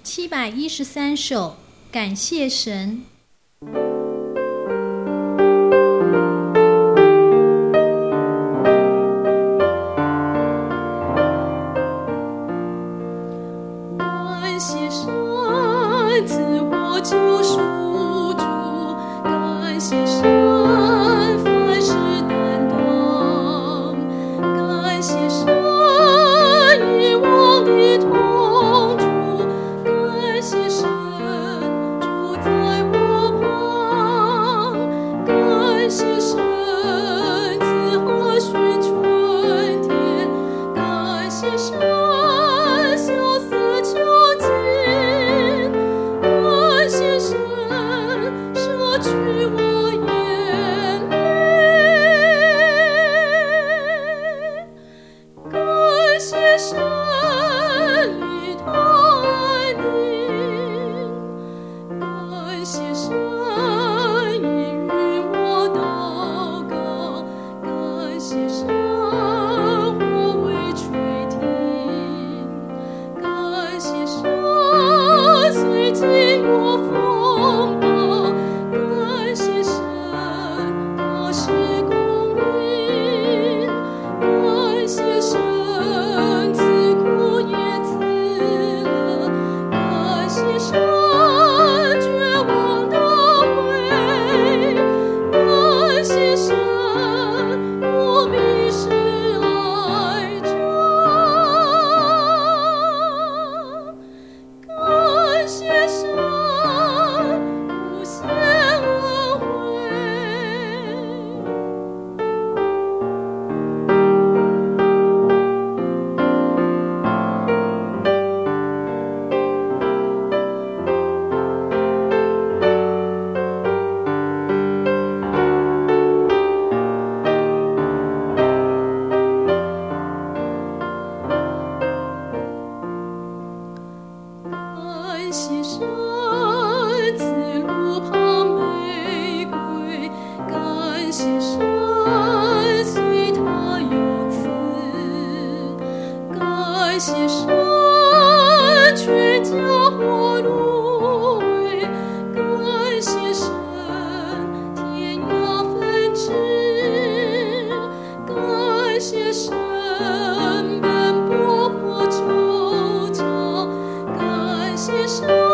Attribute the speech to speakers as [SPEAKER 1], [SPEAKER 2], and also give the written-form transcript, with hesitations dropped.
[SPEAKER 1] 713首，感谢神。
[SPEAKER 2] 感谢神赐我救赎主，感谢神凡事担当，感谢神与我的同住，感谢神住在我旁，感谢神赐和煦春天，感谢神萧瑟秋尽，感谢神舍去我眼泪，感谢神与他安宁，感谢神应允我祷告，感谢神我为垂听，感谢神虽经过风暴，感谢神他是公义，感谢神赐苦也赐乐，感谢神绝望的悔，感谢神我迷失爱着，感谢神无限恩惠。感谢神赐路旁玫瑰，感谢神随他有赐，感谢神却教我芦苇，感谢神天涯分枝，感谢神奔波破惆怅，感谢神。